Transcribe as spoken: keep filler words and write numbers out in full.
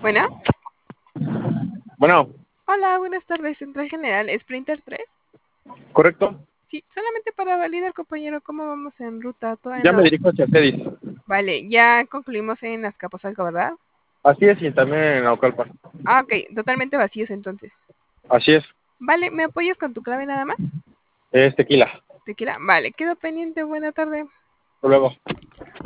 Bueno, Bueno, hola, buenas tardes, Central General, ¿Sprinter tres? ¿correcto? Sí, solamente para validar, compañero, cómo vamos en ruta, todo en Ya me orden. dirijo hacia Cedis. Vale, ya concluimos en Azcapotzalco, ¿verdad? Así es, y también en Naucalpan. Ah, ok, totalmente vacíos entonces. Así es, Vale, ¿me apoyas con tu clave nada más? es tequila. Tequila, vale, quedo pendiente, buena tarde. Hasta luego.